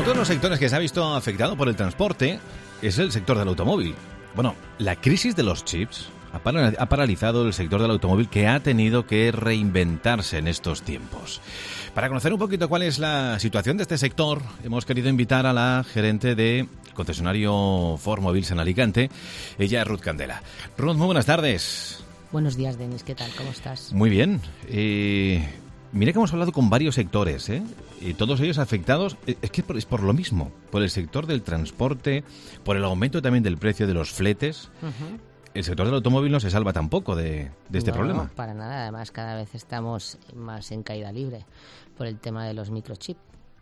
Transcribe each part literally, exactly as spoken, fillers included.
Uno de los sectores que se ha visto afectado por el transporte es el sector del automóvil. Bueno, la crisis de los chips ha paralizado el sector del automóvil, que ha tenido que reinventarse en estos tiempos. Para conocer un poquito cuál es la situación de este sector, hemos querido invitar a la gerente de concesionario Ford Móvils en Alicante. Ella es Ruth Candela. Ruth, muy buenas tardes. Buenos días, Denis. ¿Qué tal? ¿Cómo estás? Muy bien. Eh, mira que hemos hablado con varios sectores, ¿eh? Y todos ellos afectados, es que es por lo mismo, por el sector del transporte, por el aumento también del precio de los fletes. Uh-huh. El sector del automóvil no se salva tampoco de, de este no, problema. No, para nada. Además, cada vez estamos más en caída libre por el tema de los microchips.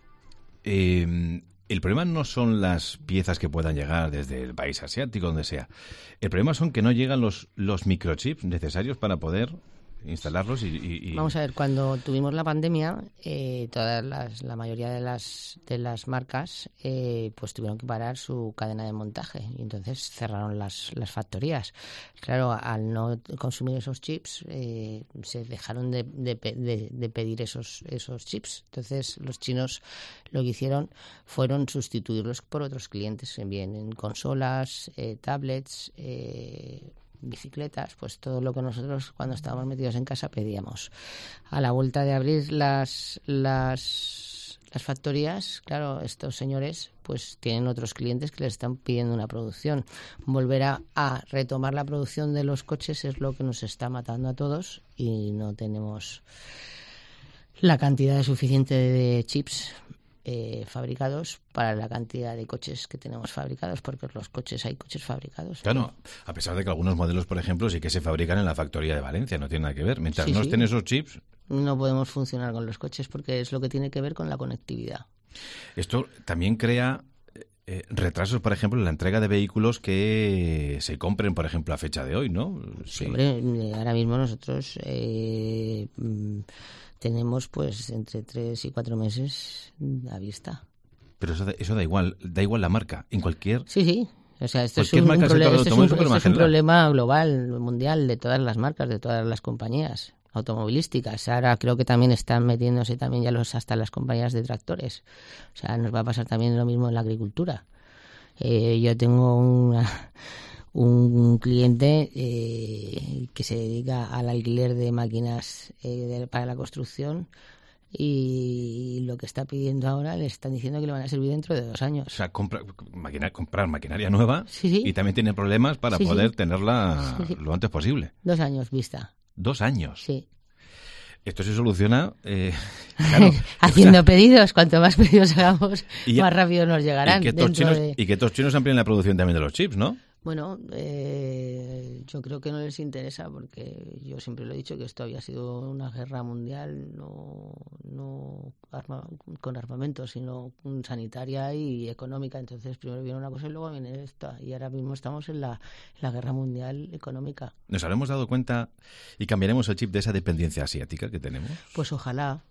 Eh, el problema no son las piezas que puedan llegar desde el país asiático, donde sea. El problema son que no llegan los, los microchips necesarios para poder instalarlos y, y, y... Vamos a ver, cuando tuvimos la pandemia, eh, todas las, la mayoría de las de las marcas eh, pues tuvieron que parar su cadena de montaje y entonces cerraron las, las factorías. Claro, al no consumir esos chips, eh, se dejaron de, de, de, de pedir esos esos chips. Entonces los chinos lo que hicieron fueron sustituirlos por otros clientes, bien en consolas, eh, tablets, eh, bicicletas, pues todo lo que nosotros cuando estábamos metidos en casa pedíamos. A la vuelta de abrir las las las factorías, claro, estos señores pues tienen otros clientes que les están pidiendo una producción. Volver a, a retomar la producción de los coches es lo que nos está matando a todos y no tenemos la cantidad suficiente de chips Eh, fabricados para la cantidad de coches que tenemos fabricados, porque los coches hay coches fabricados. Claro, ¿no? A pesar de que algunos modelos, por ejemplo, sí que se fabrican en la factoría de Valencia, no tiene nada que ver. Mientras sí, no sí. estén esos chips, no podemos funcionar con los coches porque es lo que tiene que ver con la conectividad. Esto también crea eh, retrasos, por ejemplo, en la entrega de vehículos que se compren, por ejemplo, a fecha de hoy, ¿no? Sí, hombre, ahora mismo nosotros eh, tenemos pues entre tres y cuatro meses a vista. Pero eso da, eso da igual, da igual la marca, en cualquier... Sí, sí. O sea, esto es un, un, proble- esto es un, esto es un general. problema global, mundial, de todas las marcas, de todas las compañías automovilísticas. Ahora creo que también están metiéndose también ya los hasta las compañías de tractores. O sea, nos va a pasar también lo mismo en la agricultura. Eh, yo tengo una... un cliente eh, que se dedica al alquiler de máquinas eh, de, para la construcción y lo que está pidiendo ahora le están diciendo que le van a servir dentro de dos años. O sea, compra, maquina, comprar maquinaria nueva sí, sí. y también tiene problemas para sí, poder sí. tenerla sí, sí. lo antes posible. Dos años vista. ¿Dos años? Sí. Esto se soluciona eh, claro, haciendo o sea, pedidos. Cuanto más pedidos hagamos, ya, más rápido nos llegarán. Y que, estos chinos, de... y que estos chinos amplíen la producción también de los chips, ¿no? Bueno, eh, yo creo que no les interesa porque yo siempre lo he dicho que esto había sido una guerra mundial, no, no arma, con armamento, sino sanitaria y económica. Entonces primero viene una cosa y luego viene esta. Y ahora mismo estamos en la, en la guerra mundial económica. ¿Nos habremos dado cuenta y cambiaremos el chip de esa dependencia asiática que tenemos? Pues ojalá.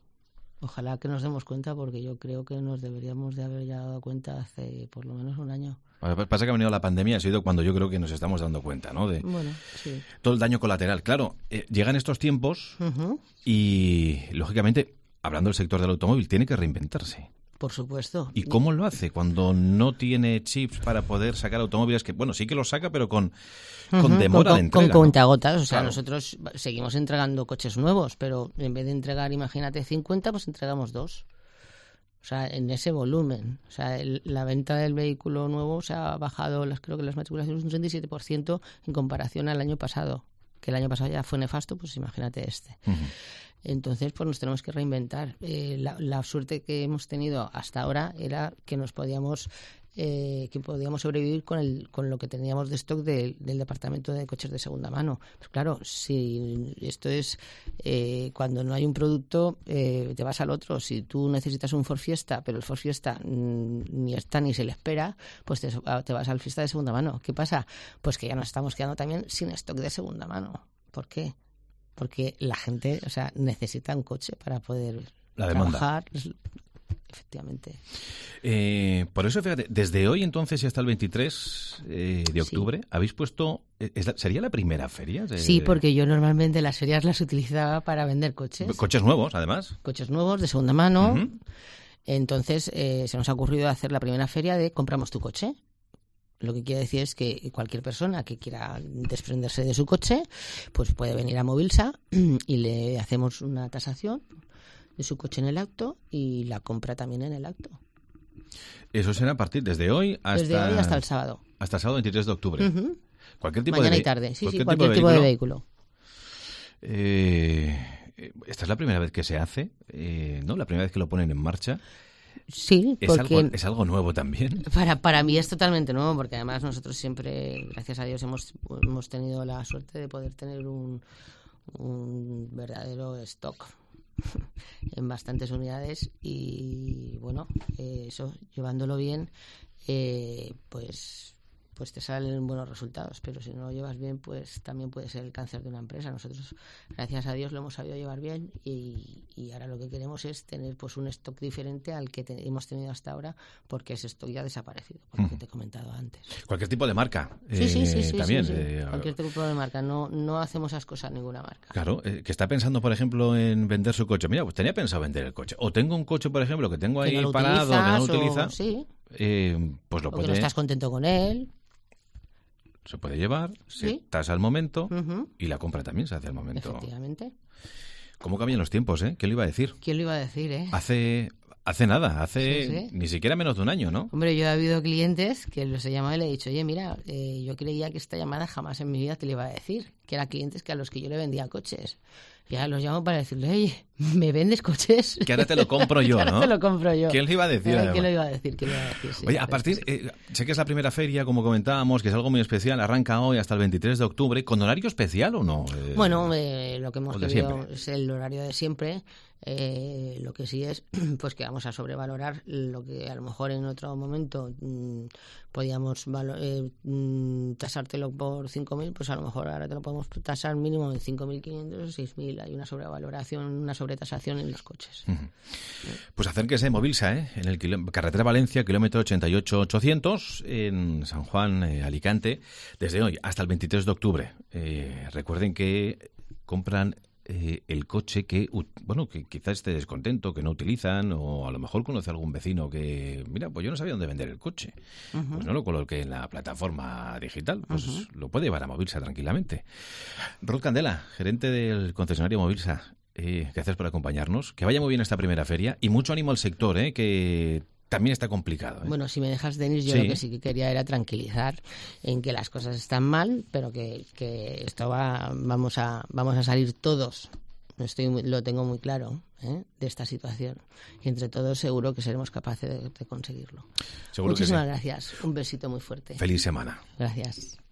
Ojalá que nos demos cuenta, porque yo creo que nos deberíamos de haber ya dado cuenta hace por lo menos un año. Pasa que ha venido la pandemia, ha sido cuando yo creo que nos estamos dando cuenta, ¿no? De bueno, sí. todo el daño colateral. Claro, eh, llegan estos tiempos uh-huh. y, lógicamente, hablando del sector del automóvil, tiene que reinventarse. Por supuesto. ¿Y cómo lo hace cuando no tiene chips para poder sacar automóviles? Que, bueno, sí que los saca, pero con, uh-huh. con demora con, de entrega. Con cuentagotas. ¿no? O sea, claro. Nosotros seguimos entregando coches nuevos, pero en vez de entregar, imagínate, cincuenta, pues entregamos dos. O sea, en ese volumen. O sea, el, la venta del vehículo nuevo se ha bajado, las, creo que las matriculaciones un treinta y siete por ciento en comparación al año pasado. Que el año pasado ya fue nefasto, pues imagínate este. Uh-huh. Entonces, pues nos tenemos que reinventar. Eh, la, la suerte que hemos tenido hasta ahora era que nos podíamos... Eh, que podíamos sobrevivir con el con lo que teníamos de stock de, del departamento de coches de segunda mano. Pues claro, si esto es eh, cuando no hay un producto, eh, te vas al otro. Si tú necesitas un Ford Fiesta, pero el Ford Fiesta mmm, ni está ni se le espera, pues te, te vas al Fiesta de segunda mano. ¿Qué pasa? Pues que ya nos estamos quedando también sin stock de segunda mano. ¿Por qué? Porque la gente, o sea, necesita un coche para poder la demanda. trabajar. Efectivamente. Eh, por eso, fíjate, desde hoy entonces y hasta el veintitrés eh, de octubre, sí. ¿habéis puesto... Es la, ¿Sería la primera feria? De, sí, porque yo normalmente las ferias las utilizaba para vender coches. Coches nuevos, además. Coches nuevos, de segunda mano. Uh-huh. Entonces eh, se nos ha ocurrido hacer la primera feria de compramos tu coche. Lo que quiere decir es que cualquier persona que quiera desprenderse de su coche, pues puede venir a Movilsa y le hacemos una tasación de su coche en el acto y la compra también en el acto. Eso será a partir desde hoy hasta... Desde hoy hasta el sábado. Hasta el sábado veintitrés de octubre. Uh-huh. Cualquier tipo Mañana de y tarde, sí, cualquier sí, cualquier tipo de vehículo. Tipo de vehículo. Eh, esta es la primera vez que se hace, eh, ¿no? La primera vez que lo ponen en marcha. Sí, es porque... Algo, es algo nuevo también. Para, para mí es totalmente nuevo, porque además nosotros siempre, gracias a Dios, hemos, hemos tenido la suerte de poder tener un, un verdadero stock en bastantes unidades y bueno, eh, eso, llevándolo bien, eh, pues pues te salen buenos resultados, pero si no lo llevas bien, pues también puede ser el cáncer de una empresa. Nosotros, gracias a Dios, lo hemos sabido llevar bien y, y ahora lo que queremos es tener pues un stock diferente al que te, hemos tenido hasta ahora, porque ese stock ya ha desaparecido, por lo uh-huh. que te he comentado antes. Cualquier tipo de marca. Sí, eh, sí, sí, sí, también. Sí, sí. Eh, Cualquier tipo de marca. No, no hacemos esas cosas ninguna marca. Claro, eh, que está pensando, por ejemplo, en vender su coche. Mira, pues tenía pensado vender el coche. O tengo un coche, por ejemplo, que tengo ahí que no parado, que no lo utiliza. O, sí. Eh, pues lo o puede... que no estás contento con él. Se puede llevar, se ¿Sí? tasa al momento uh-huh. y la compra también se hace al momento. Efectivamente. ¿Cómo cambian los tiempos, eh? ¿Quién lo iba a decir? ¿Quién lo iba a decir, eh? Hace, hace nada, hace sí, sí. ni siquiera menos de un año, ¿no? Hombre, yo he habido clientes que los he llamado y le he dicho, oye, mira, eh, yo creía que esta llamada jamás en mi vida te lo iba a decir, que eran clientes que a los que yo le vendía coches. Y ahora los llamo para decirle, oye, ¿me vendes coches? Que ahora te lo compro yo, que ahora ¿no? te lo compro yo. ¿Quién le iba a decir? Eh, ¿Quién lo iba a decir? ¿Quién lo iba a decir? Sí, oye, a partir, eh, sé que es la primera feria, como comentábamos, que es algo muy especial, arranca hoy hasta el veintitrés de octubre, ¿con horario especial o no? Eh, bueno, eh, lo que hemos querido siempre. es el horario de siempre. Eh, lo que sí es pues que vamos a sobrevalorar lo que a lo mejor en otro momento mmm, podíamos valo- eh, mmm, tasártelo por cinco mil, pues a lo mejor ahora te lo podemos tasar mínimo en cinco mil quinientos o seis mil. Hay una sobrevaloración, una sobretasación en los coches. Uh-huh. Pues acérquese a Movilsa, ¿eh? En el kiló- carretera Valencia, kilómetro ochenta y ocho ochocientos, en San Juan, eh, Alicante, desde hoy hasta el veintitrés de octubre. Eh, recuerden que compran Eh, el coche que, bueno, que quizás esté descontento, que no utilizan, o a lo mejor conoce a algún vecino que, mira, pues yo no sabía dónde vender el coche. Uh-huh. Pues no lo coloque en la plataforma digital, pues uh-huh. lo puede llevar a Movilsa tranquilamente. Rod Candela, gerente del concesionario Movilsa, eh, gracias por acompañarnos. Que vaya muy bien esta primera feria y mucho ánimo al sector, eh, que también está complicado, ¿eh? Bueno, si me dejas, Denis, yo sí. lo que sí que quería era tranquilizar en que las cosas están mal, pero que, que esto va, vamos a, vamos a salir todos. Estoy, lo tengo muy claro, ¿eh? De esta situación. Y entre todos seguro que seremos capaces de, de conseguirlo. Seguro Muchísimas que sí. gracias. Un besito muy fuerte. Feliz semana. Gracias.